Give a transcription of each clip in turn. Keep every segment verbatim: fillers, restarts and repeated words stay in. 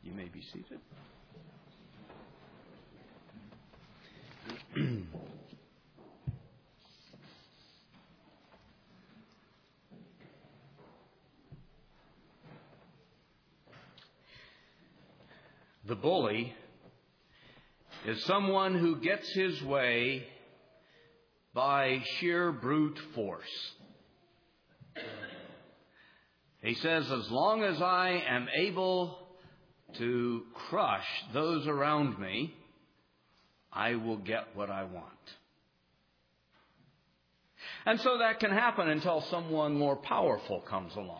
You may be seated. The bully is someone who gets his way by sheer brute force. He says, as long as I am able to crush those around me, I will get what I want. And so that can happen until someone more powerful comes along.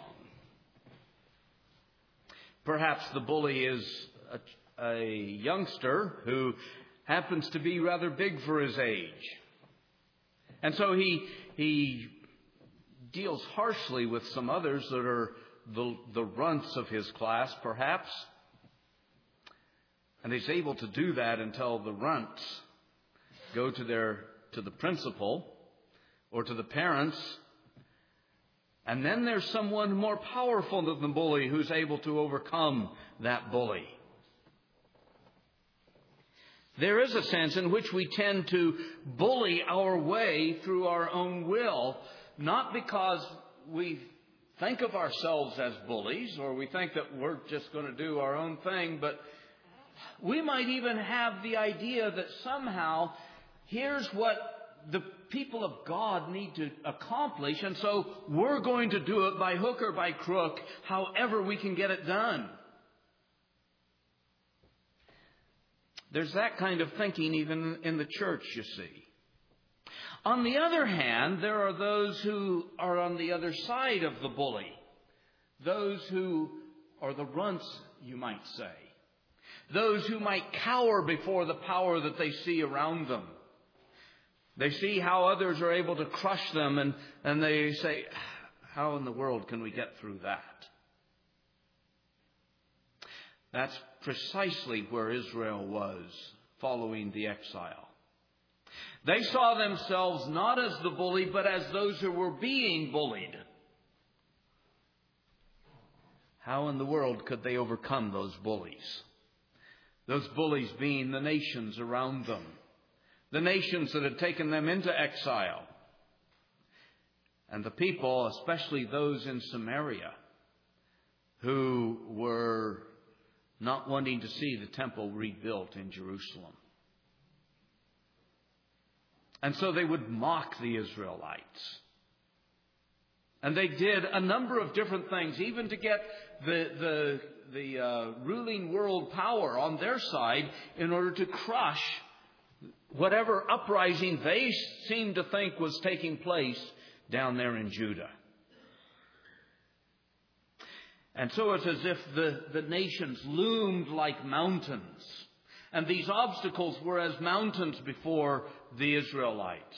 Perhaps the bully is a, a youngster who happens to be rather big for his age. And so he he deals harshly with some others that are the, the runts of his class, perhaps. And he's able to do that until the runts go to their to the principal or to the parents. And then there's someone more powerful than the bully who's able to overcome that bully. There is a sense in which we tend to bully our way through our own will, not because we think of ourselves as bullies or we think that we're just going to do our own thing, but we might even have the idea that somehow here's what the people of God need to accomplish, and so we're going to do it by hook or by crook, however we can get it done. There's that kind of thinking even in the church, you see. On the other hand, there are those who are on the other side of the bully. Those who are the runts, you might say. Those who might cower before the power that they see around them. They see how others are able to crush them, and, and they say, how in the world can we get through that? That's precisely where Israel was following the exile. They saw themselves not as the bully, but as those who were being bullied. How in the world could they overcome those bullies? Those bullies being the nations around them. The nations that had taken them into exile. And the people, especially those in Samaria, who were not wanting to see the temple rebuilt in Jerusalem. And so they would mock the Israelites. And they did a number of different things, even to get the the, the uh, ruling world power on their side in order to crush whatever uprising they seemed to think was taking place down there in Judah. And so it's as if the, the nations loomed like mountains. And these obstacles were as mountains before the Israelites.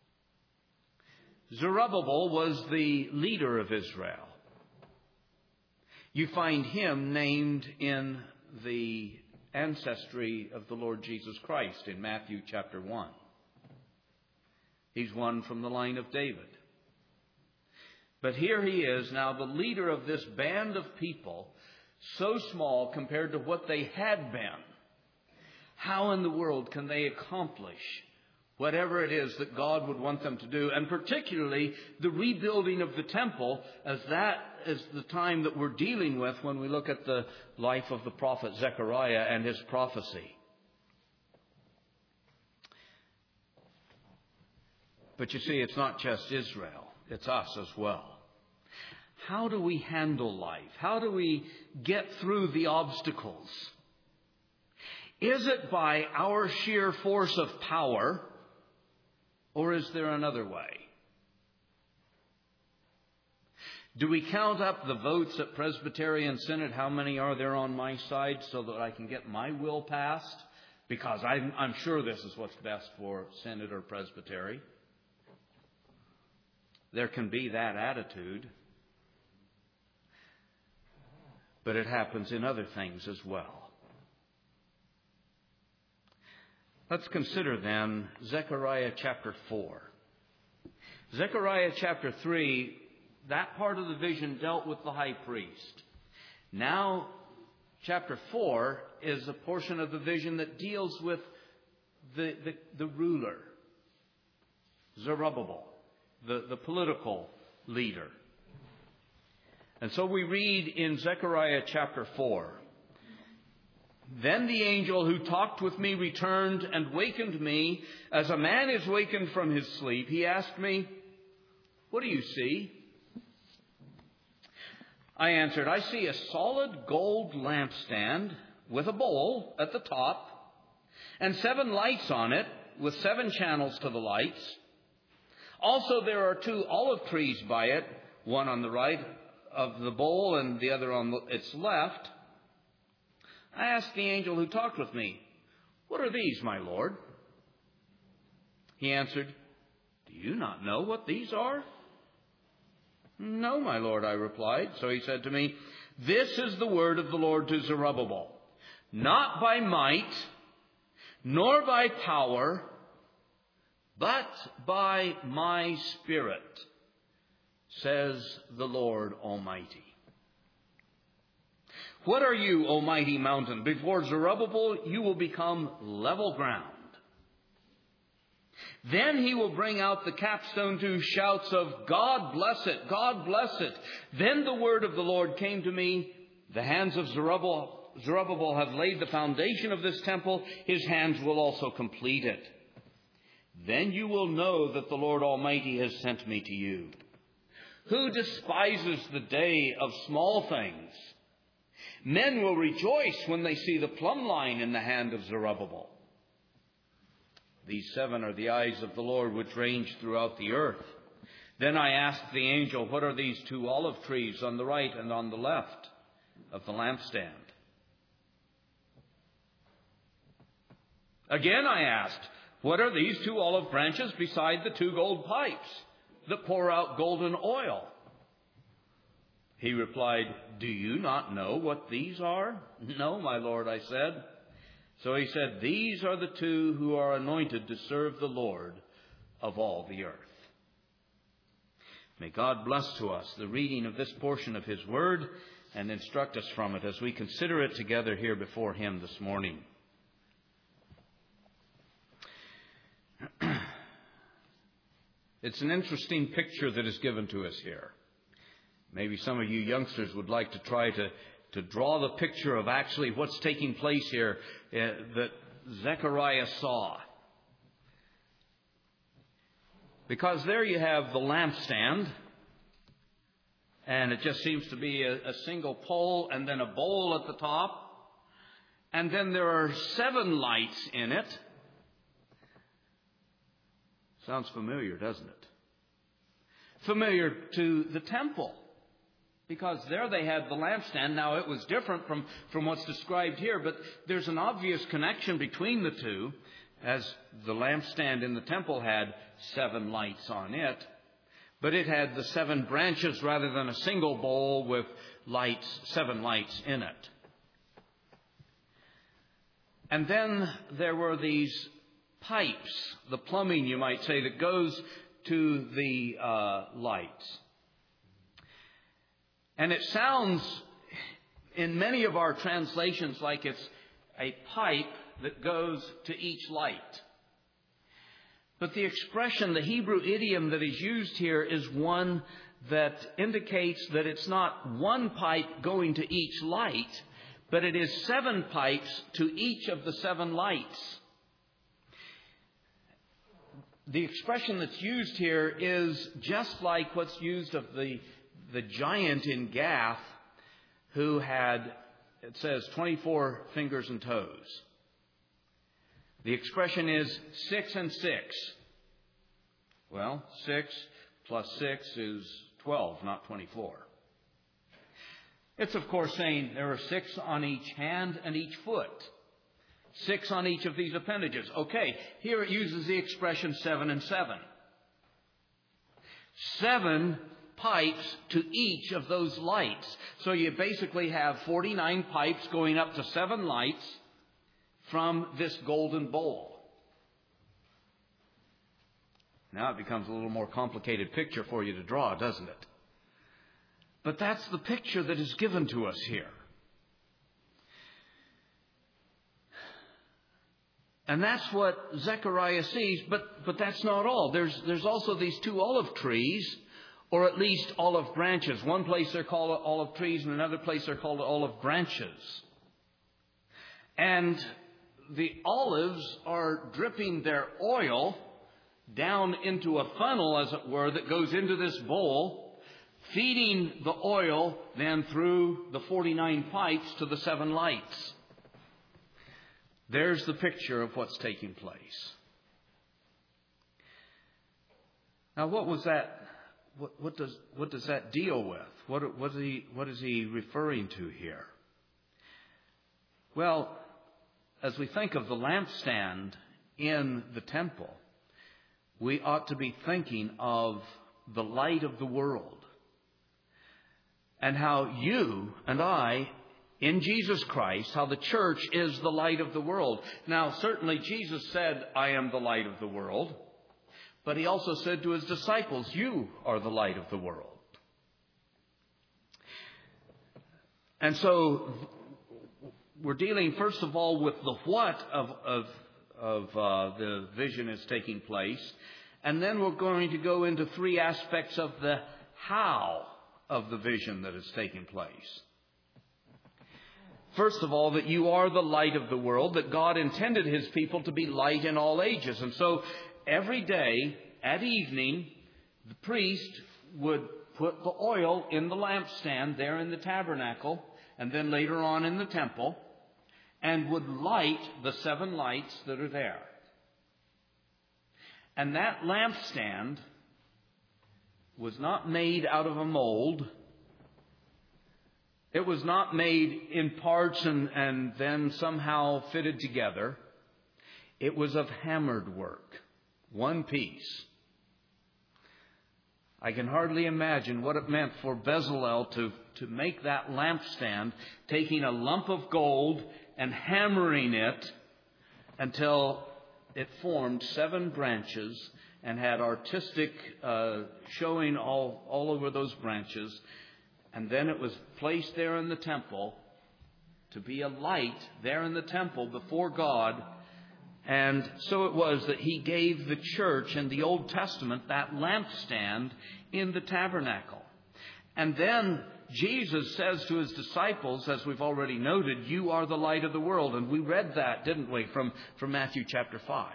Zerubbabel was the leader of Israel. You find him named in the ancestry of the Lord Jesus Christ in Matthew chapter one. He's one from the line of David. But here he is now, the leader of this band of people, so small compared to what they had been. How in the world can they accomplish whatever it is that God would want them to do? And particularly the rebuilding of the temple, as that is the time that we're dealing with when we look at the life of the prophet Zechariah and his prophecy. But you see, it's not just Israel. It's us as well. How do we handle life? How do we get through the obstacles? Is it by our sheer force of power, or is there another way? Do we count up the votes at Presbyterian Synod? How many are there on my side so that I can get my will passed? Because I'm, I'm sure this is what's best for Synod or Presbytery. There can be that attitude. But it happens in other things as well. Let's consider then Zechariah chapter four. Zechariah chapter three, that part of the vision dealt with the high priest. Now chapter four is a portion of the vision that deals with the, the, the ruler, Zerubbabel, the, the political leader. And so we read in Zechariah chapter four, "Then the angel who talked with me returned and wakened me as a man is wakened from his sleep. He asked me, 'What do you see?' I answered, 'I see a solid gold lampstand with a bowl at the top and seven lights on it with seven channels to the lights. Also there are two olive trees by it, one on the right of the bowl and the other on its left.' I asked the angel who talked with me, 'What are these, my Lord?' He answered, 'Do you not know what these are?' 'No, my Lord,' I replied. So he said to me, 'This is the word of the Lord to Zerubbabel. Not by might, nor by power, but by my Spirit, says the Lord Almighty. What are you, O mighty mountain? Before Zerubbabel you will become level ground. Then he will bring out the capstone to shouts of, God bless it, God bless it. Then the word of the Lord came to me, the hands of Zerubbabel, Zerubbabel have laid the foundation of this temple. His hands will also complete it. Then you will know that the Lord Almighty has sent me to you. Who despises the day of small things? Men will rejoice when they see the plumb line in the hand of Zerubbabel. These seven are the eyes of the Lord which range throughout the earth. Then I asked the angel, what are these two olive trees on the right and on the left of the lampstand? Again I asked, what are these two olive branches beside the two gold pipes that pour out golden oil? He replied, do you not know what these are? No, my Lord, I said. So he said, these are the two who are anointed to serve the Lord of all the earth. May God bless to us the reading of this portion of his word and instruct us from it as we consider it together here before him this morning. It's an interesting picture that is given to us here. Maybe some of you youngsters would like to try to, to draw the picture of actually what's taking place here uh, that Zechariah saw. Because there you have the lampstand, and it just seems to be a, a single pole and then a bowl at the top. And then there are seven lights in it. Sounds familiar, doesn't it? Familiar to the temple. Because there they had the lampstand. Now it was different from, from what's described here, but there's an obvious connection between the two, as the lampstand in the temple had seven lights on it, but it had the seven branches rather than a single bowl with lights, seven lights in it. And then there were these pipes, the plumbing, you might say, that goes to the uh, lights. And it sounds in many of our translations like it's a pipe that goes to each light. But the expression, the Hebrew idiom that is used here is one that indicates that it's not one pipe going to each light, but it is seven pipes to each of the seven lights. The expression that's used here is just like what's used of the The giant in Gath who had, it says, twenty-four fingers and toes. The expression is six and six. Well, six plus six is twelve, not twenty-four. It's, of course, saying there are six on each hand and each foot. Six on each of these appendages. Okay, here it uses the expression seven and seven. Seven pipes to each of those lights. So you basically have forty-nine pipes going up to seven lights from this golden bowl. Now it becomes a little more complicated picture for you to draw, doesn't it? But that's the picture that is given to us here. And that's what Zechariah sees, but, but that's not all. There's, there's also these two olive trees, or at least olive branches. One place they're called olive trees, and another place they're called olive branches. And the olives are dripping their oil down into a funnel, as it were, that goes into this bowl, feeding the oil then through the forty-nine pipes to the seven lights. There's the picture of what's taking place. Now, what was that? What, what does what does that deal with? What what is he what is he referring to here? Well, as we think of the lampstand in the temple, we ought to be thinking of the light of the world, and how you and I, in Jesus Christ, how the church is the light of the world. Now, certainly Jesus said, "I am the light of the world." But he also said to his disciples, "You are the light of the world." And so we're dealing, first of all, with the what of, of, of uh, the vision is taking place. And then we're going to go into three aspects of the how of the vision that is taking place. First of all, that you are the light of the world, that God intended his people to be light in all ages. And so every day at evening, the priest would put the oil in the lampstand there in the tabernacle, and then later on in the temple, and would light the seven lights that are there. And that lampstand was not made out of a mold. It was not made in parts and, and then somehow fitted together. It was of hammered work, one piece. I can hardly imagine what it meant for Bezalel to, to make that lampstand, taking a lump of gold and hammering it until it formed seven branches and had artistic uh, showing all, all over those branches. And then it was placed there in the temple to be a light there in the temple before God. And so it was that he gave the church in the Old Testament that lampstand in the tabernacle. And then Jesus says to his disciples, as we've already noted, "You are the light of the world." And we read that, didn't we, from, from Matthew chapter five.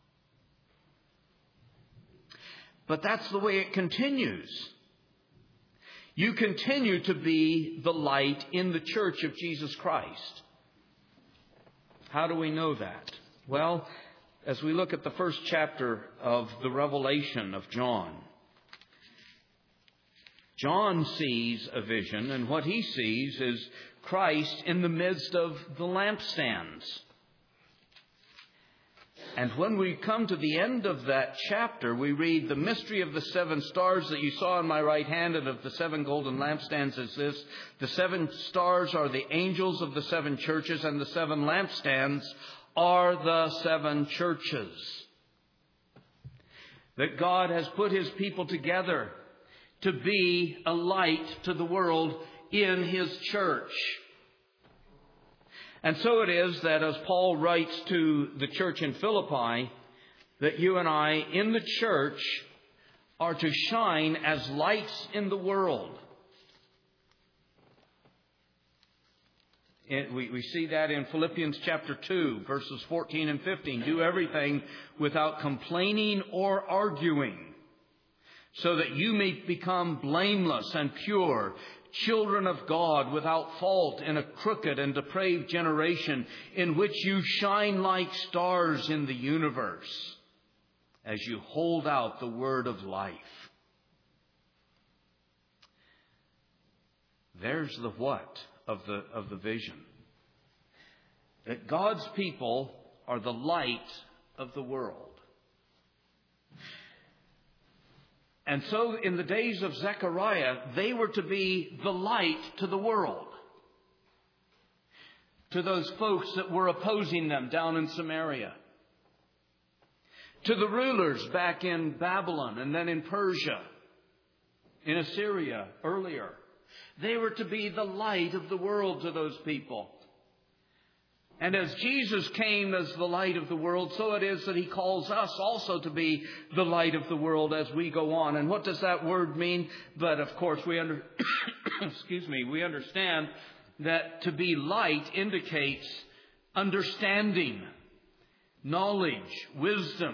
But that's the way it continues. You continue to be the light in the church of Jesus Christ. How do we know that? Well, as we look at the first chapter of the Revelation of John, John sees a vision, and what he sees is Christ in the midst of the lampstands. And when we come to the end of that chapter, we read, "The mystery of the seven stars that you saw in my right hand and of the seven golden lampstands is this. The seven stars are the angels of the seven churches, and the seven lampstands are the seven churches." That God has put his people together to be a light to the world in his church. And so it is that as Paul writes to the church in Philippi, that you and I in the church are to shine as lights in the world. It, we, we see that in Philippians chapter two, verses fourteen and fifteen. "Do everything without complaining or arguing, so that you may become blameless and pure, children of God without fault in a crooked and depraved generation, in which you shine like stars in the universe, as you hold out the word of life." There's the what of the, of the vision. That God's people are the light of the world. And so in the days of Zechariah, they were to be the light to the world. To those folks that were opposing them down in Samaria. To the rulers back in Babylon and then in Persia, in Assyria earlier. They were to be the light of the world to those people. And as Jesus came as the light of the world, so it is that He calls us also to be the light of the world as we go on. And what does that word mean? But of course we under excuse me, we understand that to be light indicates understanding, knowledge, wisdom.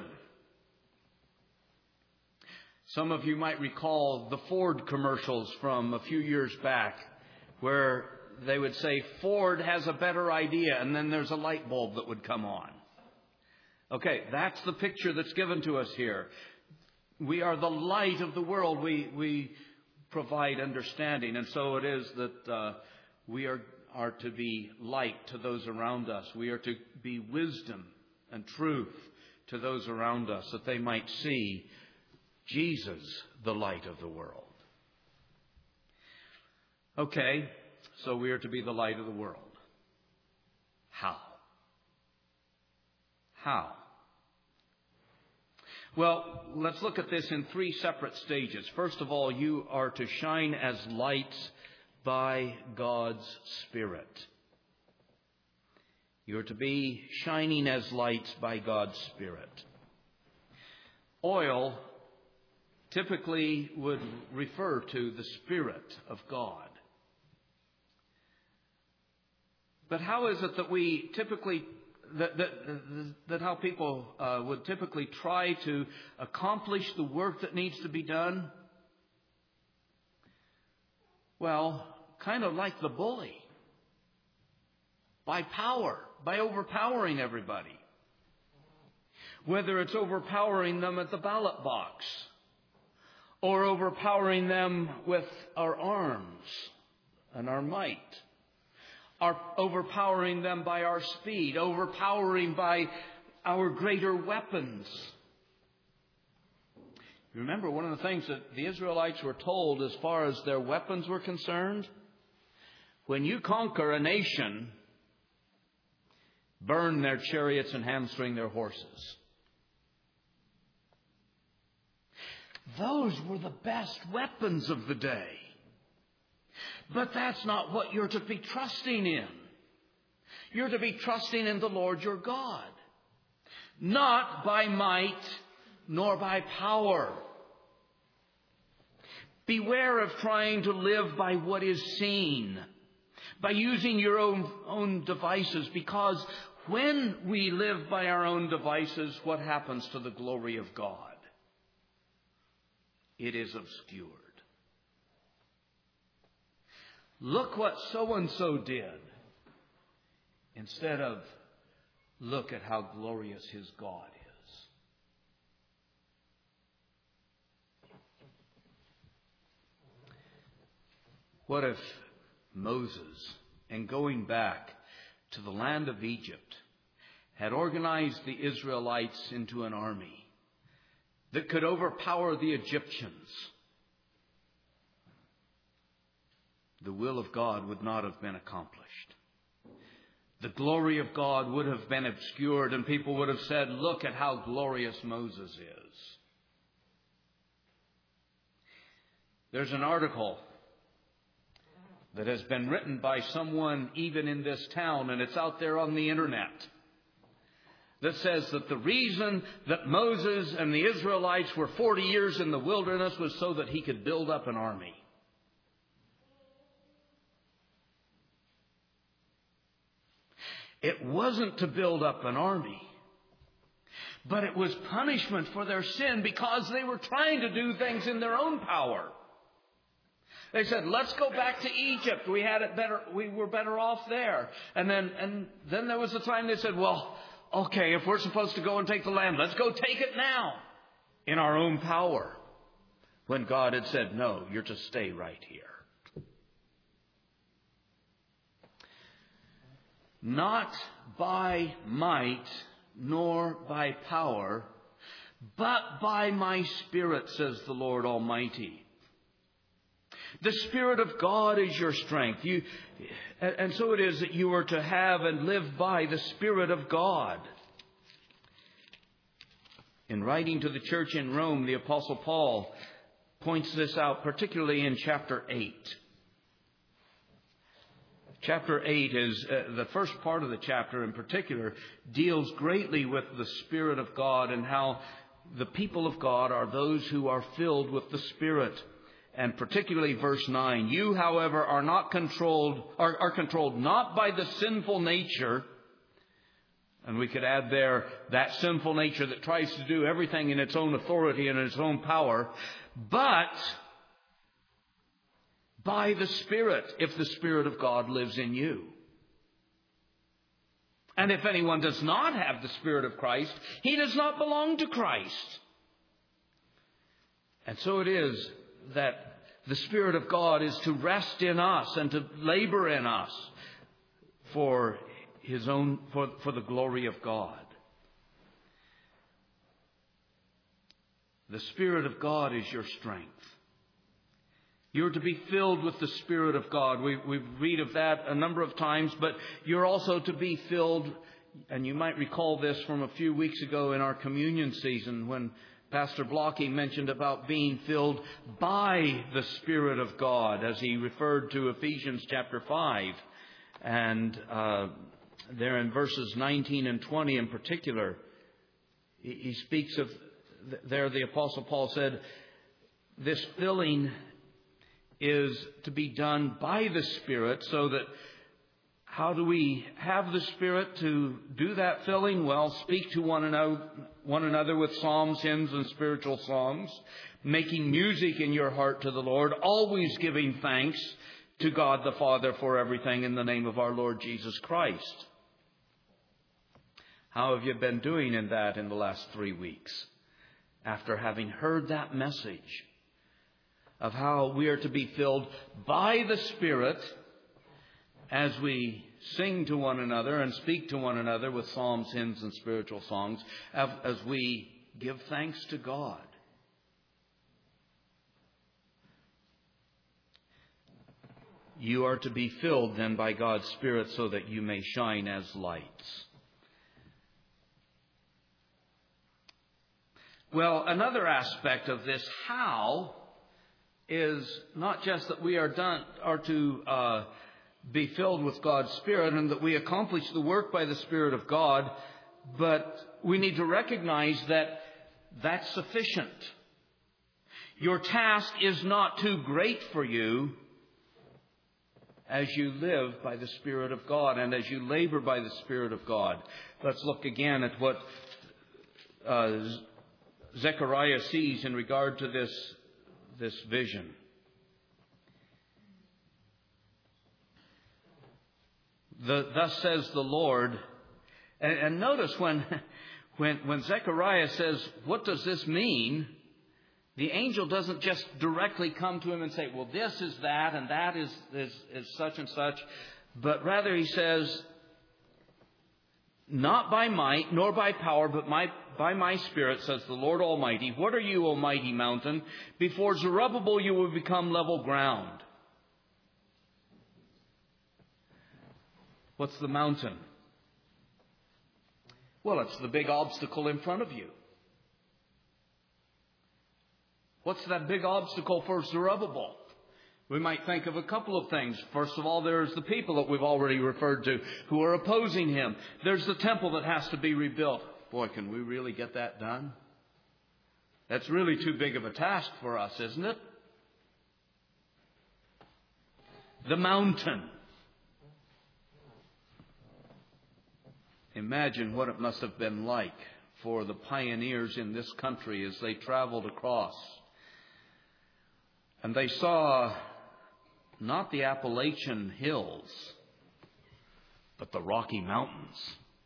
Some of you might recall the Ford commercials from a few years back where they would say, Ford has a better idea, and then there's a light bulb that would come on. Okay, that's the picture that's given to us here. We are the light of the world. We we provide understanding, and so it is that uh, we are, are to be light to those around us. We are to be wisdom and truth to those around us, that they might see Jesus, the light of the world. Okay. So we are to be the light of the world. How? How? Well, let's look at this in three separate stages. First of all, you are to shine as lights by God's Spirit. You are to be shining as lights by God's Spirit. Oil typically would refer to the Spirit of God. But how is it that we typically, that, that, that how people uh, would typically try to accomplish the work that needs to be done? Well, kind of like the bully. By power, by overpowering everybody. Whether it's overpowering them at the ballot box, or overpowering them with our arms and our might. Are overpowering them by our speed, overpowering by our greater weapons. You remember one of the things that the Israelites were told as far as their weapons were concerned? When you conquer a nation, burn their chariots and hamstring their horses. Those were the best weapons of the day. But that's not what you're to be trusting in. You're to be trusting in the Lord your God. Not by might, nor by power. Beware of trying to live by what is seen. By using your own, own devices. Because when we live by our own devices, what happens to the glory of God? It is obscured. Look what so-and-so did. Instead of look at how glorious his God is. What if Moses, in going back to the land of Egypt, had organized the Israelites into an army that could overpower the Egyptians? The will of God would not have been accomplished. The glory of God would have been obscured, and people would have said, look at how glorious Moses is. There's an article that has been written by someone even in this town, and it's out there on the internet, that says that the reason that Moses and the Israelites were forty years in the wilderness was so that he could build up an army. It wasn't to build up an army, but it was punishment for their sin because they were trying to do things in their own power. They said, let's go back to Egypt. We had it better. We were better off there. And then, and then there was a time they said, well, okay, if we're supposed to go and take the land, let's go take it now in our own power. When God had said, no, you're to stay right here. Not by might nor by power, but by my Spirit, says the Lord Almighty. The Spirit of God is your strength. You, and so it is that you are to have and live by the Spirit of God. In writing to the church in Rome, the Apostle Paul points this out, particularly in chapter eight. Chapter eight is, uh, the first part of the chapter in particular, deals greatly with the Spirit of God and how the people of God are those who are filled with the Spirit. And particularly verse nine, you, however, are not controlled, are, are controlled not by the sinful nature. And we could add there that sinful nature that tries to do everything in its own authority and in its own power, but by the Spirit, if the Spirit of God lives in you. And if anyone does not have the Spirit of Christ, he does not belong to Christ. And so it is that the Spirit of God is to rest in us and to labor in us for His own, for, for the glory of God. The Spirit of God is your strength. You're to be filled with the Spirit of God. We, we read of that a number of times, but you're also to be filled, and you might recall this from a few weeks ago in our communion season when Pastor Blocky mentioned about being filled by the Spirit of God as he referred to Ephesians chapter five. And uh, there in verses nineteen and twenty in particular, he, he speaks of, there the Apostle Paul said, this filling is to be done by the Spirit, so that how do we have the Spirit to do that filling? Well, speak to one another, one another with psalms, hymns, and spiritual songs, making music in your heart to the Lord, always giving thanks to God the Father for everything in the name of our Lord Jesus Christ. How have you been doing in that in the last three weeks? After having heard that message of how we are to be filled by the Spirit as we sing to one another and speak to one another with psalms, hymns, and spiritual songs, as we give thanks to God. You are to be filled then by God's Spirit so that you may shine as lights. Well, another aspect of this how is not just that we are done are to uh, be filled with God's Spirit and that we accomplish the work by the Spirit of God, but we need to recognize that that's sufficient. Your task is not too great for you as you live by the Spirit of God and as you labor by the Spirit of God. Let's look again at what uh, Zechariah sees in regard to this this vision. The, thus says the Lord. And, and notice when, when, when Zechariah says, what does this mean? The angel doesn't just directly come to him and say, well, this is that and that is, is, is such and such. But rather he says, not by might nor by power, but my, by my Spirit, says the Lord Almighty. What are you, O mighty mountain? Before Zerubbabel you will become level ground. What's the mountain? Well, it's the big obstacle in front of you. What's that big obstacle for Zerubbabel? We might think of a couple of things. First of all, there's the people that we've already referred to who are opposing him. There's the temple that has to be rebuilt. Boy, can we really get that done? That's really too big of a task for us, isn't it? The mountain. Imagine what it must have been like for the pioneers in this country as they traveled across. And they saw not the Appalachian hills, but the Rocky Mountains.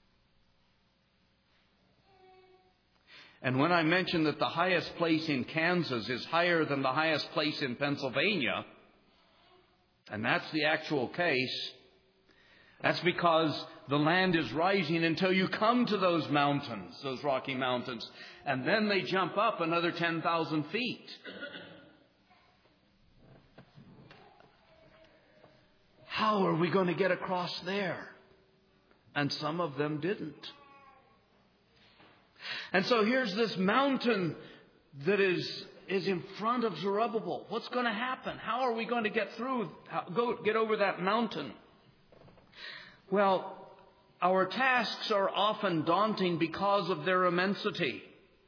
And when I mentioned that the highest place in Kansas is higher than the highest place in Pennsylvania, and that's the actual case, that's because the land is rising until you come to those mountains, those Rocky Mountains, and then they jump up another ten thousand feet. How are we going to get across there? And some of them didn't. And so here's this mountain that is, is in front of Zerubbabel. What's going to happen? How are we going to get through, go, get over that mountain? Well, our tasks are often daunting because of their immensity.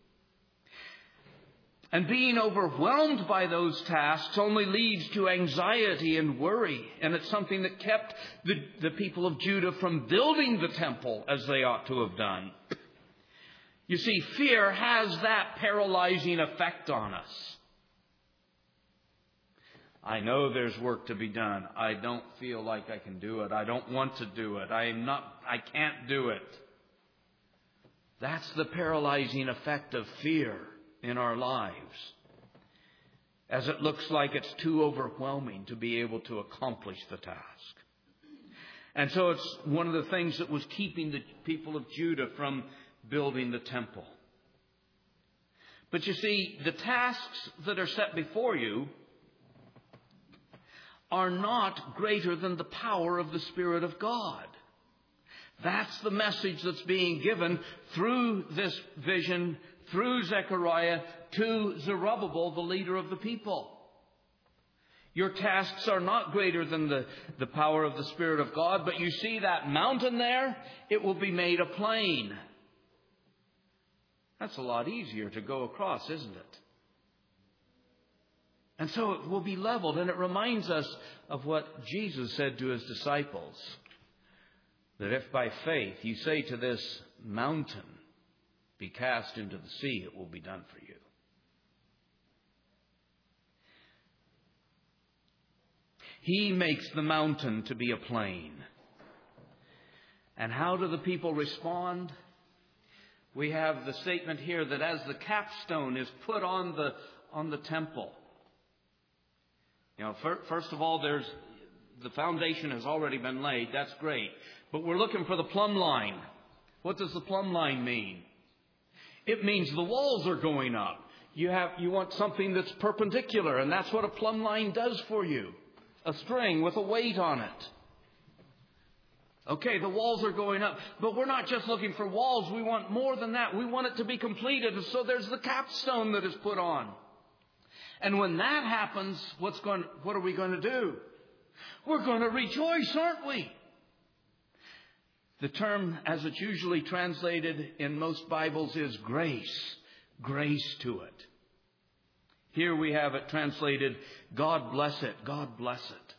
And being overwhelmed by those tasks only leads to anxiety and worry. And it's something that kept the, the people of Judah from building the temple as they ought to have done. You see, fear has that paralyzing effect on us. I know there's work to be done. I don't feel like I can do it. I don't want to do it. I am not, I can't do it. That's the paralyzing effect of fear in our lives, as it looks like it's too overwhelming to be able to accomplish the task. And so it's one of the things that was keeping the people of Judah from building the temple. But you see, the tasks that are set before you are not greater than the power of the Spirit of God. That's the message that's being given through this vision, through Zechariah, to Zerubbabel, the leader of the people. Your tasks are not greater than the, the power of the Spirit of God, but you see that mountain there? It will be made a plain. That's a lot easier to go across, isn't it? And so it will be leveled, and it reminds us of what Jesus said to his disciples, that if by faith you say to this mountain, be cast into the sea, it will be done for you. He makes the mountain to be a plain. And how do the people respond? We have the statement here that as the capstone is put on the on the temple, you know, first of all, there's the foundation has already been laid. That's great, but we're looking for the plumb line. What does the plumb line mean? It means the walls are going up. You have you want something that's perpendicular, and that's what a plumb line does for you. A string with a weight on it. Okay, the walls are going up, but we're not just looking for walls. We want more than that. We want it to be completed. And so there's the capstone that is put on. And when that happens, what's going? What are we going to do? We're going to rejoice, aren't we? The term, as it's usually translated in most Bibles, is grace. Grace to it. Here we have it translated, God bless it, God bless it.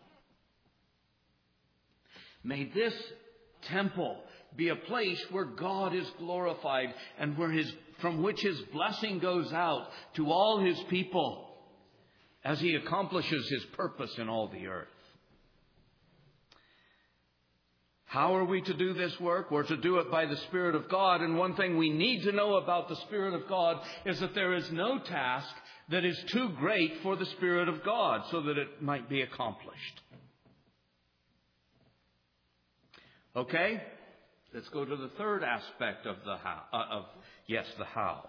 May this temple be a place where God is glorified and where his, from which his blessing goes out to all his people as he accomplishes his purpose in all the earth. How are we to do this work? We're to do it by the Spirit of God. And one thing we need to know about the Spirit of God is that there is no task that is too great for the Spirit of God so that it might be accomplished. Okay? Let's go to the third aspect of the how. Uh, of yes, the how.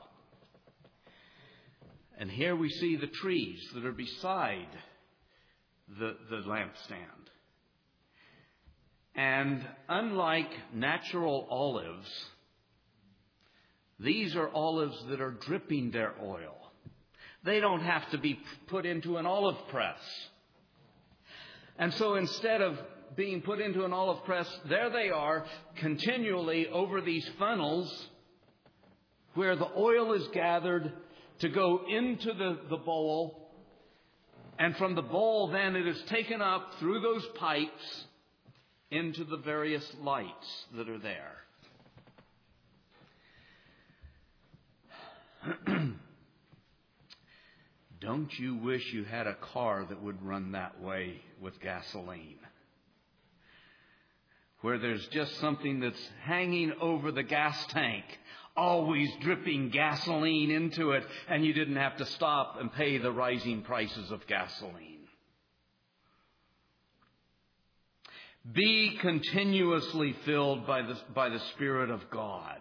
And here we see the trees that are beside the, the lampstand. And unlike natural olives, these are olives that are dripping their oil. They don't have to be put into an olive press. And so instead of being put into an olive press, there they are continually over these funnels where the oil is gathered to go into the, the bowl. And from the bowl, then it is taken up through those pipes into the various lights that are there. Don't you wish you had a car that would run that way with gasoline? Where there's just something that's hanging over the gas tank, always dripping gasoline into it, and you didn't have to stop and pay the rising prices of gasoline. Be continuously filled by the, by the Spirit of God.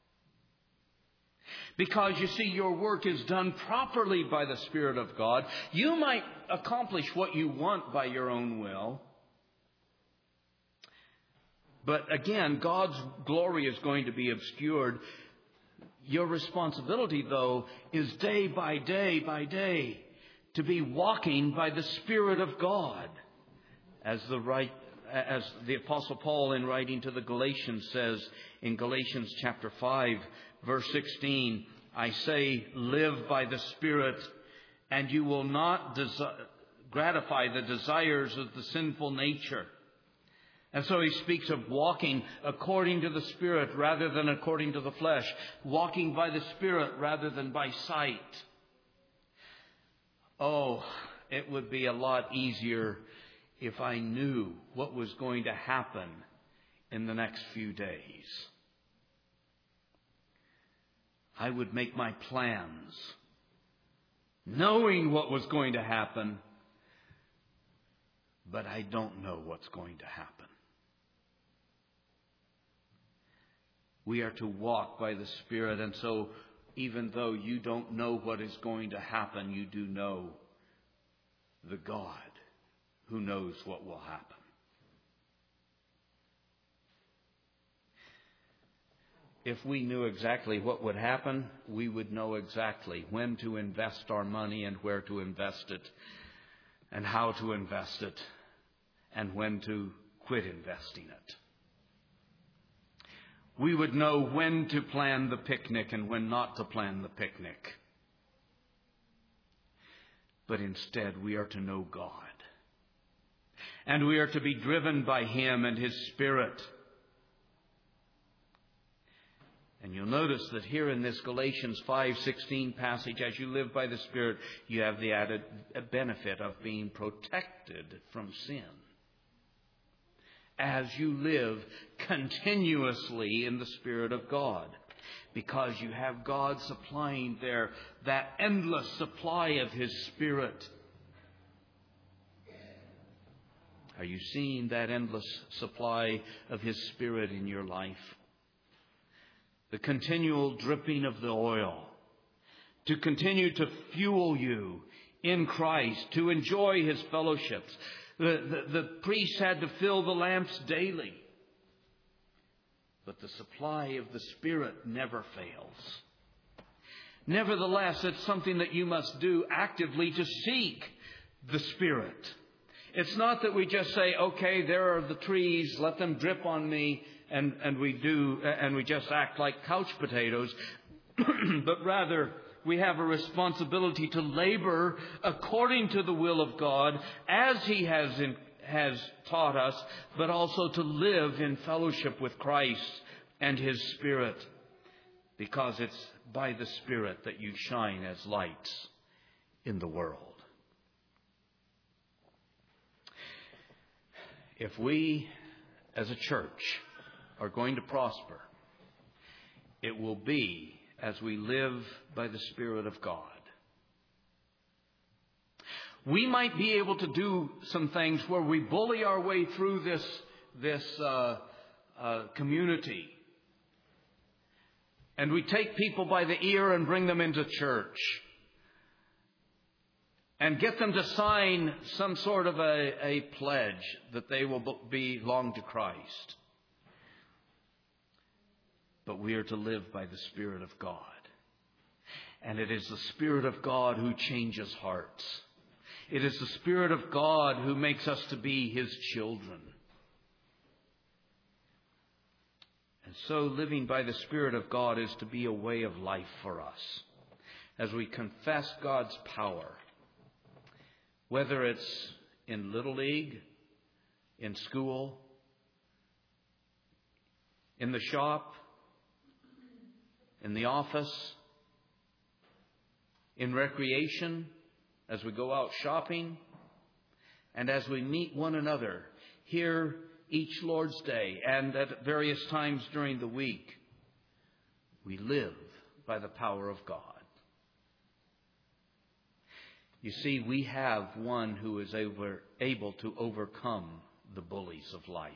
Because, you see, your work is done properly by the Spirit of God. You might accomplish what you want by your own will. But again, God's glory is going to be obscured. Your responsibility, though, is day by day by day to be walking by the Spirit of God as the right as the Apostle Paul in writing to the Galatians says in Galatians chapter five, verse sixteen, I say, live by the Spirit, and you will not desi- gratify the desires of the sinful nature. And so he speaks of walking according to the Spirit rather than according to the flesh. Walking by the Spirit rather than by sight. Oh, it would be a lot easier if I knew what was going to happen in the next few days. I would make my plans, knowing what was going to happen, but I don't know what's going to happen. We are to walk by the Spirit, and so even though you don't know what is going to happen, you do know the God who knows what will happen. If we knew exactly what would happen, we would know exactly when to invest our money and where to invest it, and how to invest it, and when to quit investing it. We would know when to plan the picnic and when not to plan the picnic. But instead, we are to know God. And we are to be driven by Him and His Spirit. And you'll notice that here in this Galatians five sixteen passage, as you live by the Spirit, you have the added benefit of being protected from sin. As you live continuously in the Spirit of God. Because you have God supplying there that endless supply of His Spirit. Are you seeing that endless supply of His Spirit in your life? The continual dripping of the oil to continue to fuel you in Christ, to enjoy His fellowships. The, the, the priest had to fill the lamps daily. But the supply of the Spirit never fails. Nevertheless, it's something that you must do actively to seek the Spirit. It's not that we just say, okay, there are the trees, let them drip on me, and, and we do, and we just act like couch potatoes. But rather, we have a responsibility to labor according to the will of God as He has in, has taught us, but also to live in fellowship with Christ and His Spirit, because it's by the Spirit that you shine as lights in the world. If we, as a church, are going to prosper, it will be as we live by the Spirit of God. We might be able to do some things where we bully our way through this, this uh, uh, community. And we take people by the ear and bring them into church. And get them to sign some sort of a, a pledge that they will belong to Christ. But we are to live by the Spirit of God. And it is the Spirit of God who changes hearts. It is the Spirit of God who makes us to be His children. And so living by the Spirit of God is to be a way of life for us. As we confess God's power, whether it's in Little League, in school, in the shop, in the office, in recreation, as we go out shopping, and as we meet one another here each Lord's Day and at various times during the week, we live by the power of God. You see, we have one who is over, able to overcome the bullies of life.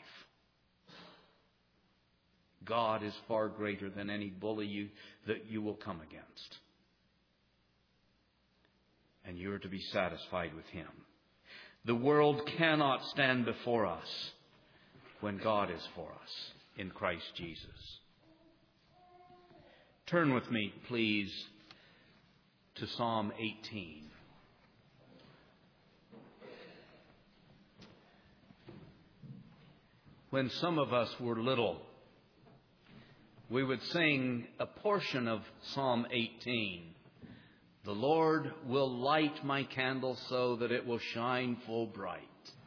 God is far greater than any bully you, that you will come against. And you are to be satisfied with Him. The world cannot stand before us when God is for us in Christ Jesus. Turn with me, please, to Psalm eighteen. when some of us were little, we would sing a portion of Psalm eighteen. The Lord will light my candle so that it will shine full bright.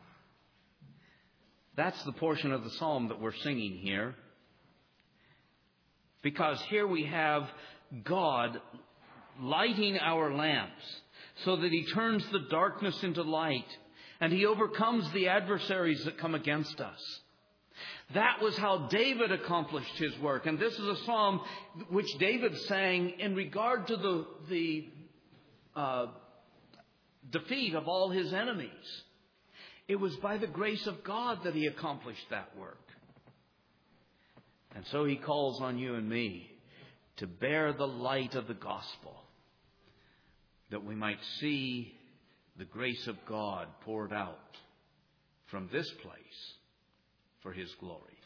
That's the portion of the psalm that we're singing here. Because here we have God lighting our lamps so that He turns the darkness into light and He overcomes the adversaries that come against us. That was how David accomplished his work. And this is a psalm which David sang in regard to the, the uh, defeat of all his enemies. It was by the grace of God that he accomplished that work. And so he calls on you and me to bear the light of the gospel, that we might see the grace of God poured out from this place for His glory.